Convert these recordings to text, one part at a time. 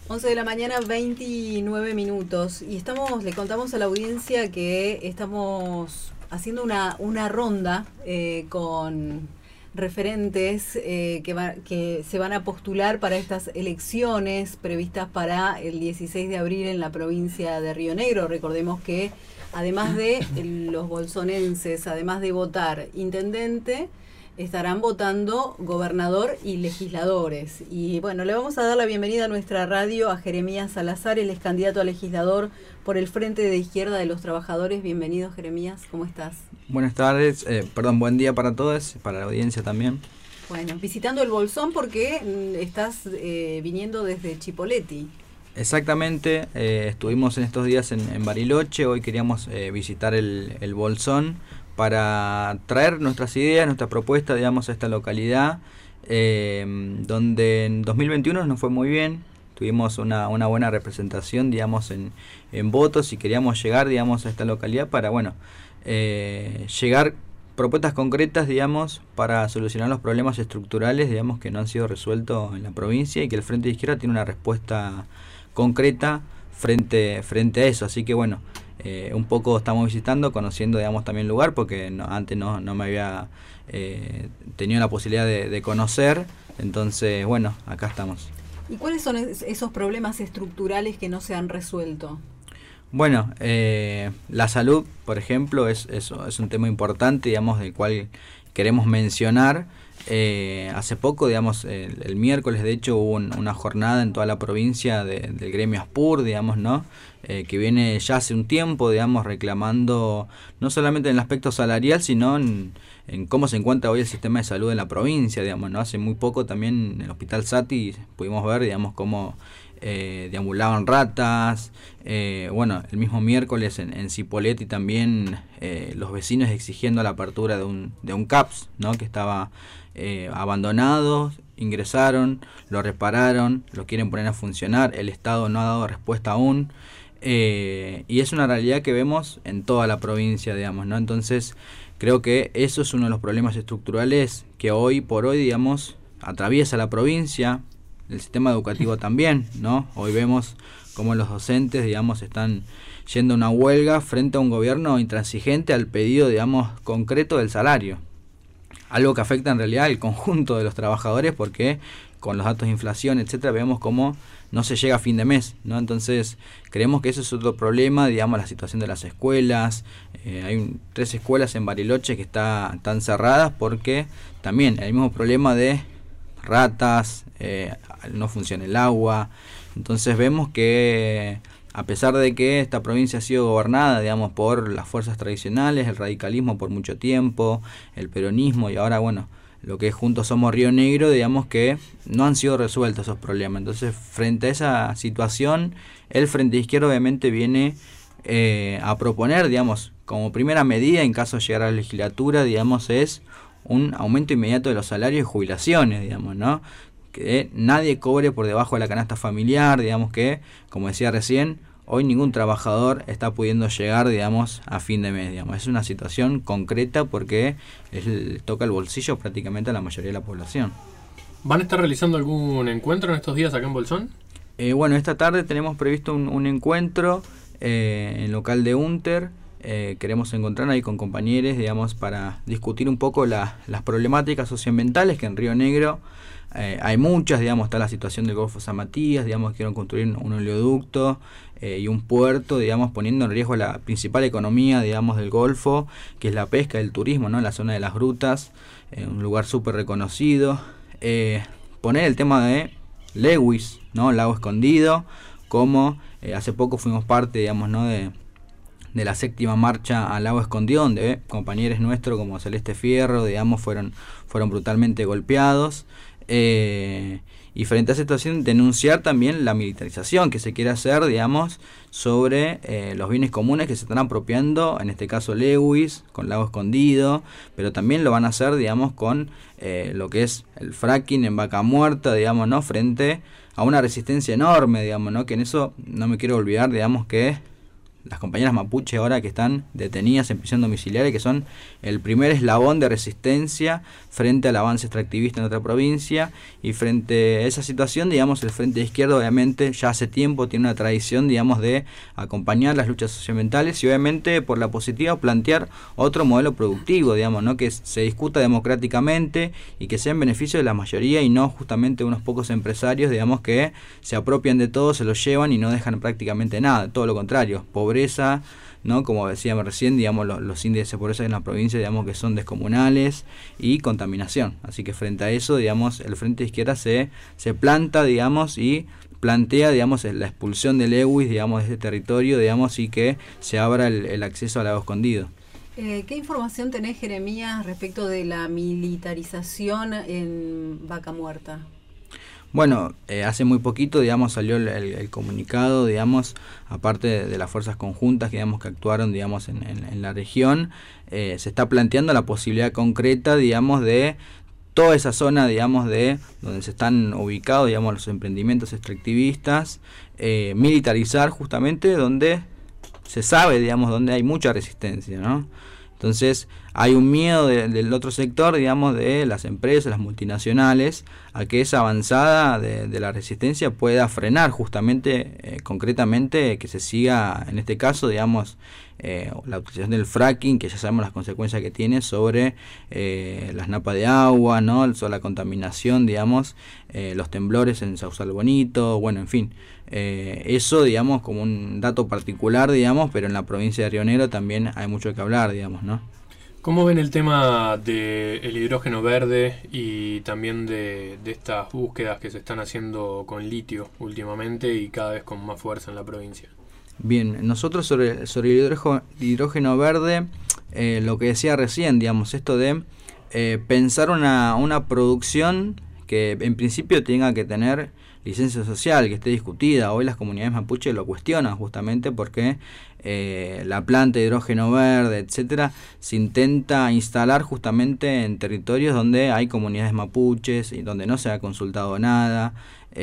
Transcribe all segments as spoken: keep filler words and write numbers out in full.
once de la mañana, veintinueve minutos. Y estamos, le contamos a la audiencia que estamos haciendo una, una ronda eh, con referentes eh, que, va, que se van a postular para estas elecciones previstas para el dieciséis de abril en la provincia de Río Negro. Recordemos que además de los bolsonenses, además de votar intendente, estarán votando gobernador y legisladores. Y bueno, le vamos a dar la bienvenida a nuestra radio a Jeremías Salazar, él es candidato a legislador por el Frente de Izquierda de los Trabajadores. Bienvenido, Jeremías, ¿cómo estás? Buenas tardes, eh, perdón, buen día para todos, para la audiencia también. Bueno, visitando el Bolsón porque mm, estás eh, viniendo desde Chipoleti. Exactamente, eh, estuvimos en estos días en, en Bariloche, hoy queríamos eh, visitar el, el Bolsón para traer nuestras ideas, nuestra propuesta, digamos, a esta localidad, eh, donde en dos mil veintiuno nos fue muy bien, tuvimos una, una buena representación, digamos, en, en votos y queríamos llegar, digamos, a esta localidad para, bueno, eh, llegar propuestas concretas, digamos, para solucionar los problemas estructurales, digamos, que no han sido resueltos en la provincia y que el Frente de Izquierda tiene una respuesta concreta frente, frente a eso, así que, bueno, Eh, un poco estamos visitando, conociendo, digamos, también el lugar, porque no, antes no, no me había eh, tenido la posibilidad de, de conocer, entonces, bueno, acá estamos. ¿Y cuáles son esos problemas estructurales que no se han resuelto? Bueno, eh, la salud, por ejemplo, es, es, es un tema importante, digamos, del cual queremos mencionar. Eh, hace poco, digamos, el, el miércoles, de hecho, hubo un, una jornada en toda la provincia de, del gremio ASPUR, digamos, ¿no? Eh, que viene ya hace un tiempo, digamos, reclamando no solamente en el aspecto salarial, sino en, en cómo se encuentra hoy el sistema de salud en la provincia, digamos, ¿no? Hace muy poco también en el Hospital Sati pudimos ver, digamos, cómo eh, deambulaban ratas, eh, bueno, el mismo miércoles en, en Cipolletti también eh, los vecinos exigiendo la apertura de un, de un CAPS, ¿no? Que estaba eh, abandonado, ingresaron, lo repararon, lo quieren poner a funcionar, el Estado no ha dado respuesta aún. Eh, y es una realidad que vemos en toda la provincia, digamos, ¿no? Entonces, creo que eso es uno de los problemas estructurales que hoy por hoy, digamos, atraviesa la provincia, el sistema educativo también, ¿no? Hoy vemos cómo los docentes, digamos, están yendo a una huelga frente a un gobierno intransigente al pedido, digamos, concreto del salario. Algo que afecta en realidad al conjunto de los trabajadores porque con los datos de inflación, etcétera, vemos cómo no se llega a fin de mes, ¿no? Entonces, creemos que eso es otro problema, digamos, la situación de las escuelas. Eh, hay un, tres escuelas en Bariloche que está, están cerradas porque también hay el mismo problema de ratas, eh, no funciona el agua. Entonces, vemos que a pesar de que esta provincia ha sido gobernada, digamos, por las fuerzas tradicionales, el radicalismo por mucho tiempo, el peronismo y ahora, bueno, lo que es Juntos Somos Río Negro, digamos que no han sido resueltos esos problemas. Entonces, frente a esa situación, el Frente Izquierdo obviamente viene eh, a proponer, digamos, como primera medida en caso de llegar a la legislatura, digamos, es un aumento inmediato de los salarios y jubilaciones, digamos, ¿no? Que nadie cobre por debajo de la canasta familiar, digamos que, como decía recién, hoy ningún trabajador está pudiendo llegar, digamos, a fin de mes, digamos. Es una situación concreta porque es, toca el bolsillo prácticamente a la mayoría de la población. ¿Van a estar realizando algún encuentro en estos días acá en Bolsón? Eh, bueno, esta tarde tenemos previsto un, un encuentro eh, en local de UNTER. Eh, queremos encontrar ahí con compañeros, digamos, para discutir un poco la, las problemáticas socioambientales que en Río Negro eh, hay muchas, digamos, está la situación del Golfo San Matías, digamos, quieren construir un, un oleoducto eh, y un puerto, digamos, poniendo en riesgo la principal economía, digamos, del Golfo, que es la pesca y el turismo, ¿no? En la zona de las grutas, eh, un lugar súper reconocido. Eh, poner el tema de Lewis, ¿no? Lago Escondido, como eh, hace poco fuimos parte, digamos, ¿no? de de la séptima marcha al Lago Escondido, donde eh, compañeros nuestros como Celeste Fierro, digamos, fueron, fueron brutalmente golpeados. Eh, y frente a esa situación, denunciar también la militarización que se quiere hacer, digamos, sobre eh, los bienes comunes que se están apropiando, en este caso Lewis, con Lago Escondido, pero también lo van a hacer, digamos, con eh, lo que es el fracking en Vaca Muerta, digamos, ¿no? Frente a una resistencia enorme, digamos, ¿no? Que en eso no me quiero olvidar, digamos, que las compañeras mapuche ahora que están detenidas en prisión domiciliaria, que son el primer eslabón de resistencia frente al avance extractivista en otra provincia, y frente a esa situación, digamos, el Frente Izquierda obviamente ya hace tiempo tiene una tradición, digamos, de acompañar las luchas socioambientales y obviamente por la positiva plantear otro modelo productivo, digamos, ¿no? Que se discuta democráticamente y que sea en beneficio de la mayoría y no justamente unos pocos empresarios, digamos, que se apropian de todo, se lo llevan y no dejan prácticamente nada, todo lo contrario, pobreza, ¿no? Como decíamos recién, digamos, los, los índices de pobreza en la provincia, digamos, que son descomunales, y contaminación. Así que frente a eso, digamos, el Frente Izquierda se, se planta, digamos, y plantea, digamos, la expulsión del E U I S, digamos, de este territorio, digamos, y que se abra el, el acceso al lago escondido. Eh, ¿Qué información tenés, Jeremías, respecto de la militarización en Vaca Muerta? Bueno, eh, hace muy poquito, digamos, salió el, el, el comunicado, digamos, aparte de, de las fuerzas conjuntas, digamos, que actuaron, digamos, en, en, en la región, eh, se está planteando la posibilidad concreta, digamos, de toda esa zona, digamos, de donde se están ubicados, digamos, los emprendimientos extractivistas, eh, militarizar justamente donde se sabe, digamos, donde hay mucha resistencia, ¿no? Entonces hay un miedo de, del otro sector, digamos, de las empresas, las multinacionales, a que esa avanzada de, de la resistencia pueda frenar justamente, eh, concretamente, que se siga, en este caso, digamos, eh, la utilización del fracking, que ya sabemos las consecuencias que tiene sobre eh, las napas de agua, ¿no? Sobre la contaminación, digamos, eh, los temblores en Sausal Bonito, bueno, en fin. Eh, eso, digamos, como un dato particular, digamos, pero en la provincia de Río Negro también hay mucho que hablar, digamos, ¿no? ¿Cómo ven el tema del hidrógeno verde y también de, de estas búsquedas que se están haciendo con litio últimamente y cada vez con más fuerza en la provincia? Bien, nosotros sobre, sobre el hidrógeno, hidrógeno verde, eh, lo que decía recién, digamos, esto de eh, pensar una, una producción que en principio tenga que tener licencia social, que esté discutida. Hoy las comunidades mapuche lo cuestionan justamente porque eh, la planta de hidrógeno verde, etcétera, se intenta instalar justamente en territorios donde hay comunidades mapuches y donde no se ha consultado nada.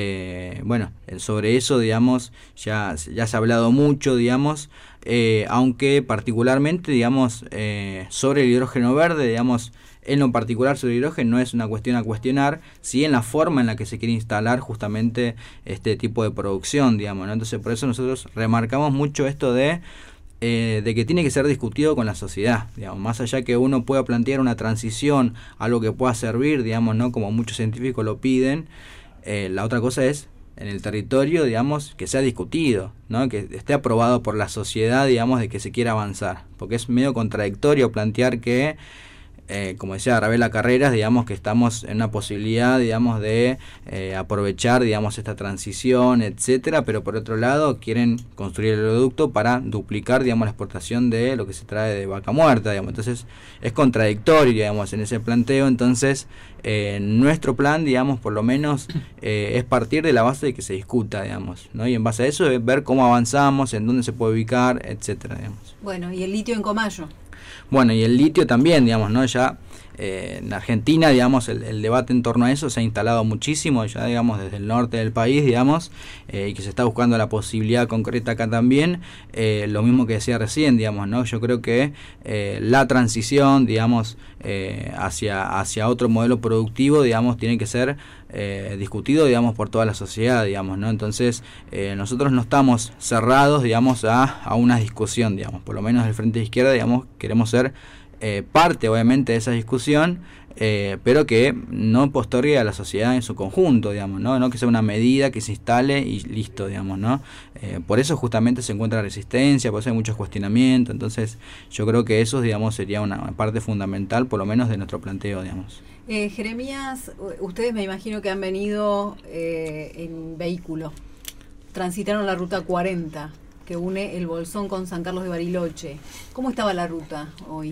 Eh, bueno, sobre eso, digamos, ya, ya se ha hablado mucho, digamos, eh, aunque particularmente, digamos, eh, sobre el hidrógeno verde, digamos, en lo particular sobre el hidrógeno no es una cuestión a cuestionar, sí en la forma en la que se quiere instalar justamente este tipo de producción, digamos, ¿no? Entonces por eso nosotros remarcamos mucho esto de, eh, de que tiene que ser discutido con la sociedad, digamos, más allá que uno pueda plantear una transición, algo que pueda servir, digamos, ¿no? Como muchos científicos lo piden, eh, la otra cosa es en el territorio, digamos, que sea discutido, ¿no? Que esté aprobado por la sociedad, digamos, de que se quiera avanzar, porque es medio contradictorio plantear que Eh, como decía Arabela Carreras, digamos que estamos en una posibilidad, digamos, de eh, aprovechar, digamos, esta transición, etcétera, pero por otro lado quieren construir el oleoducto para duplicar, digamos, la exportación de lo que se trae de Vaca Muerta, digamos. Entonces es contradictorio, digamos, en ese planteo. Entonces eh, nuestro plan, digamos, por lo menos eh, es partir de la base de que se discuta, digamos, ¿no? Y en base a eso es ver cómo avanzamos, en dónde se puede ubicar, etcétera, digamos. Bueno, y el litio en Comayo. Bueno, y el litio también, digamos, ¿no? Ya eh, en Argentina, digamos, el, el debate en torno a eso se ha instalado muchísimo, ya digamos, desde el norte del país, digamos, eh, y que se está buscando la posibilidad concreta acá también, eh, lo mismo que decía recién, digamos, ¿no? Yo creo que eh, la transición, digamos, eh, hacia, hacia otro modelo productivo, digamos, tiene que ser eh, discutido, digamos, por toda la sociedad, digamos, ¿no? Entonces, eh, nosotros no estamos cerrados, digamos, a, a una discusión, digamos, por lo menos del Frente de Izquierda, digamos, queremos ser eh, parte, obviamente, de esa discusión, eh, pero que no postergue a la sociedad en su conjunto, digamos, ¿no? No que sea una medida que se instale y listo, digamos, ¿no? Eh, por eso justamente se encuentra resistencia, por eso hay muchos cuestionamientos, entonces yo creo que eso, digamos, sería una parte fundamental, por lo menos, de nuestro planteo, digamos. Eh, Jeremías, ustedes me imagino que han venido eh, en vehículo, transitaron la ruta cuarenta, que une el Bolsón con San Carlos de Bariloche. ¿Cómo estaba la ruta hoy?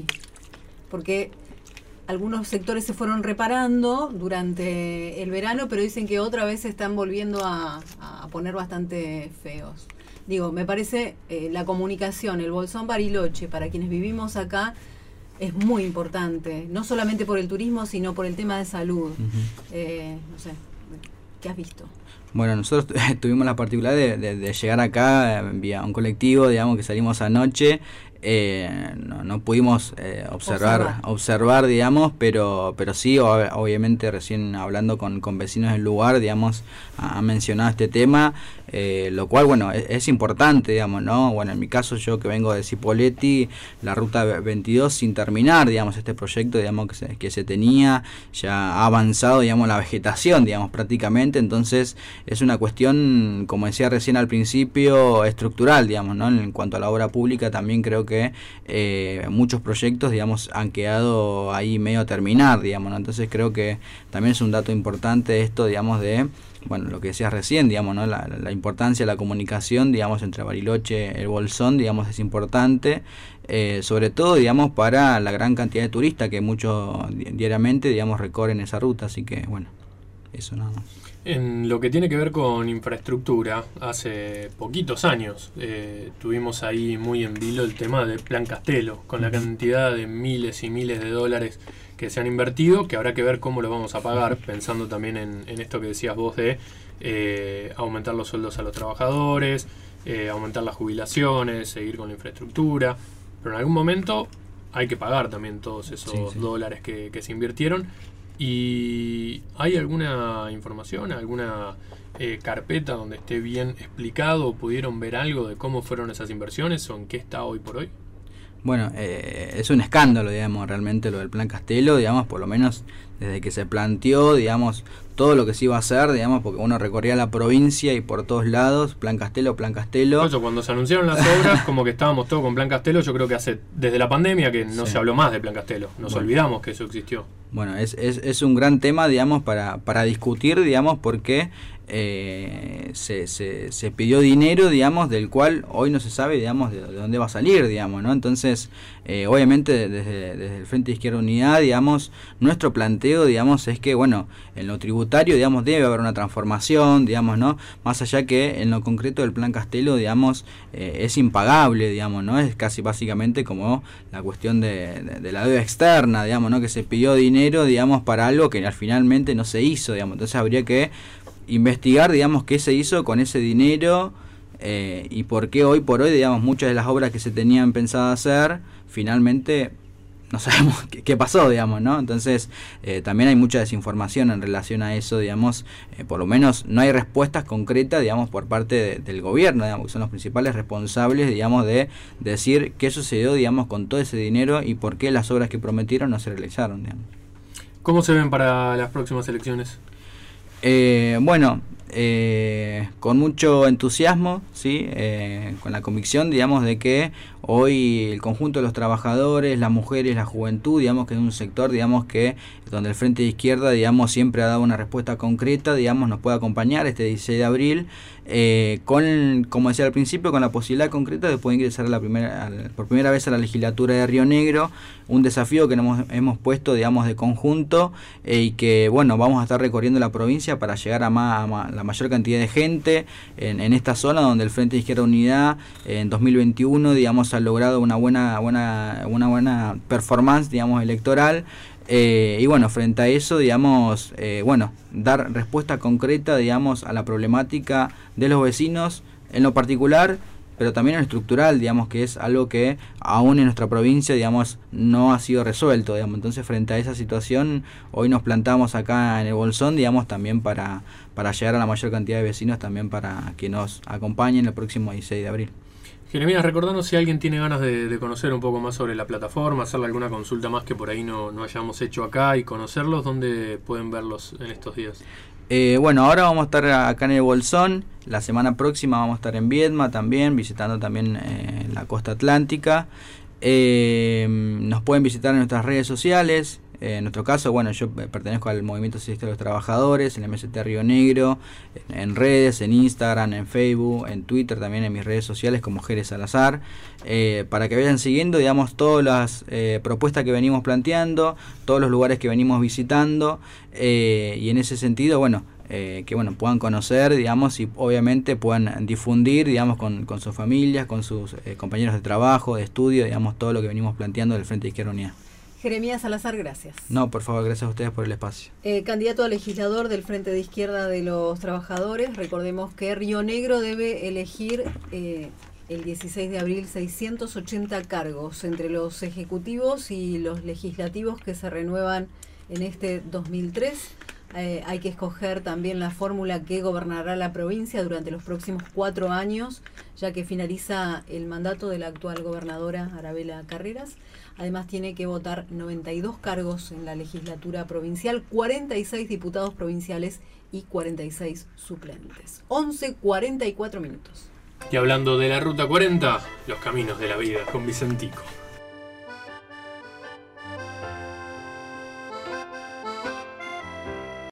Porque algunos sectores se fueron reparando durante el verano, pero dicen que otra vez se están volviendo a, a poner bastante feos. Digo, me parece eh, la comunicación, el Bolsón-Bariloche, para quienes vivimos acá, es muy importante, no solamente por el turismo, sino por el tema de salud. Uh-huh. eh, no sé, ¿qué has visto? Bueno, nosotros tuvimos la particularidad de, de, de llegar acá eh, vía un colectivo, digamos, que salimos anoche. Eh, no, no pudimos eh, observar, observar, observar, digamos, pero pero sí, ob- obviamente recién hablando con, con vecinos del lugar, digamos, han mencionado este tema, eh, lo cual, bueno, es, es importante, digamos, ¿no? Bueno, en mi caso, yo que vengo de Cipolletti, la ruta veintidós sin terminar, digamos, este proyecto, digamos, que se, que se tenía, ya ha avanzado, digamos, la vegetación, digamos, prácticamente, entonces es una cuestión, como decía recién al principio, estructural, digamos, ¿no? En cuanto a la obra pública, también creo que que eh, muchos proyectos, digamos, han quedado ahí medio a terminar, digamos, ¿no? Entonces creo que también es un dato importante esto, digamos, de, bueno, lo que decías recién, digamos, ¿no? La, la importancia de la comunicación, digamos, entre Bariloche y el Bolsón, digamos, es importante, eh, sobre todo, digamos, para la gran cantidad de turistas que muchos diariamente, digamos, recorren esa ruta, así que, bueno, eso nada más. En lo que tiene que ver con infraestructura, hace poquitos años eh, tuvimos ahí muy en vilo el tema del Plan Castelo, con la cantidad de miles y miles de dólares que se han invertido, que habrá que ver cómo lo vamos a pagar, pensando también en, en esto que decías vos de eh, aumentar los sueldos a los trabajadores, eh, aumentar las jubilaciones, seguir con la infraestructura, pero en algún momento hay que pagar también todos esos sí, sí. dólares que, que se invirtieron. ¿Y hay alguna información, alguna eh, carpeta donde esté bien explicado o pudieron ver algo de cómo fueron esas inversiones o en qué está hoy por hoy? Bueno, eh, es un escándalo, digamos, realmente lo del Plan Castelo, digamos, por lo menos desde que se planteó, digamos, todo lo que se iba a hacer, digamos, porque uno recorría la provincia y por todos lados, Plan Castelo, Plan Castelo. Eso, cuando se anunciaron las obras, como que estábamos todos con Plan Castelo, yo creo que hace, desde la pandemia que no sí. se habló más de Plan Castelo, nos bueno. olvidamos que eso existió. Bueno, es, es, es un gran tema, digamos, para, para discutir, digamos, porque eh, se, se, se pidió dinero, digamos, del cual hoy no se sabe, digamos, de, de dónde va a salir, digamos, ¿no? Entonces, eh, obviamente, desde, desde el Frente Izquierda Unidad, digamos, nuestro planteo, digamos, es que, bueno, en lo tributario, digamos, debe haber una transformación, digamos, ¿no? Más allá que en lo concreto del Plan Castelo, digamos, eh, es impagable, digamos, ¿no? Es casi básicamente como la cuestión de, de, de la deuda externa, digamos, ¿no? Que se pidió dinero, digamos, para algo que al finalmente no se hizo, digamos, entonces habría que investigar, digamos, qué se hizo con ese dinero eh, y por qué hoy por hoy, digamos, muchas de las obras que se tenían pensado hacer, finalmente no sabemos qué, qué pasó, digamos, ¿no? Entonces, eh, también hay mucha desinformación en relación a eso, digamos, eh, por lo menos no hay respuestas concretas, digamos, por parte de, del gobierno, digamos, que son los principales responsables, digamos, de decir qué sucedió, digamos, con todo ese dinero y por qué las obras que prometieron no se realizaron, digamos. ¿Cómo se ven para las próximas elecciones? Eh, bueno, eh, con mucho entusiasmo, ¿sí? Eh, con la convicción, digamos, de que hoy el conjunto de los trabajadores, las mujeres, la juventud, digamos, que es un sector, digamos, que donde el Frente de Izquierda, digamos, siempre ha dado una respuesta concreta, digamos, nos puede acompañar este dieciséis de abril, eh, con, como decía al principio, con la posibilidad concreta de poder ingresar a la primera, a la, por primera vez a la legislatura de Río Negro, un desafío que nos hemos, hemos puesto, digamos, de conjunto, eh, y que, bueno, vamos a estar recorriendo la provincia para llegar a, más, a más, la mayor cantidad de gente en, en esta zona donde el Frente de Izquierda Unidad eh, en dos mil veintiuno, digamos, ha logrado una buena, buena, una buena performance, digamos, electoral. Eh, y bueno, frente a eso, digamos, eh, bueno, dar respuesta concreta, digamos, a la problemática de los vecinos en lo particular, pero también en lo estructural, digamos, que es algo que aún en nuestra provincia, digamos, no ha sido resuelto, digamos. Entonces, frente a esa situación, hoy nos plantamos acá en el Bolsón, digamos, también para, para llegar a la mayor cantidad de vecinos, también para que nos acompañen el próximo dieciséis de abril. Jeremías, recordanos si alguien tiene ganas de, de conocer un poco más sobre la plataforma, hacerle alguna consulta más que por ahí no, no hayamos hecho acá y conocerlos, ¿dónde pueden verlos en estos días? Eh, bueno, ahora vamos a estar acá en el Bolsón, la semana próxima vamos a estar en Viedma también, visitando también eh, la costa atlántica. Eh, nos pueden visitar en nuestras redes sociales. En nuestro caso, bueno, yo pertenezco al Movimiento Socialista de los Trabajadores, en M S T Río Negro, en, en redes, en Instagram, en Facebook, en Twitter, también en mis redes sociales como Jerez Salazar, eh, para que vayan siguiendo, digamos, todas las eh, propuestas que venimos planteando, todos los lugares que venimos visitando, eh, y en ese sentido, bueno, Eh, que bueno, puedan conocer, digamos, y obviamente puedan difundir, digamos, con, con sus familias, con sus eh, compañeros de trabajo, de estudio, digamos, todo lo que venimos planteando del Frente de Izquierda Unida. Jeremías Salazar, gracias. No, por favor, gracias a ustedes por el espacio. Eh, candidato a legislador del Frente de Izquierda de los Trabajadores, recordemos que Río Negro debe elegir eh, el dieciséis de abril seiscientos ochenta cargos entre los ejecutivos y los legislativos que se renuevan en este dos mil tres. Eh, hay que escoger también la fórmula que gobernará la provincia durante los próximos cuatro años, ya que finaliza el mandato de la actual gobernadora Arabela Carreras. Además tiene que votar noventa y dos cargos en la legislatura provincial, cuarenta y seis diputados provinciales y cuarenta y seis suplentes. once cuarenta y cuatro minutos. Y hablando de la Ruta cuarenta, los caminos de la vida con Vicentico.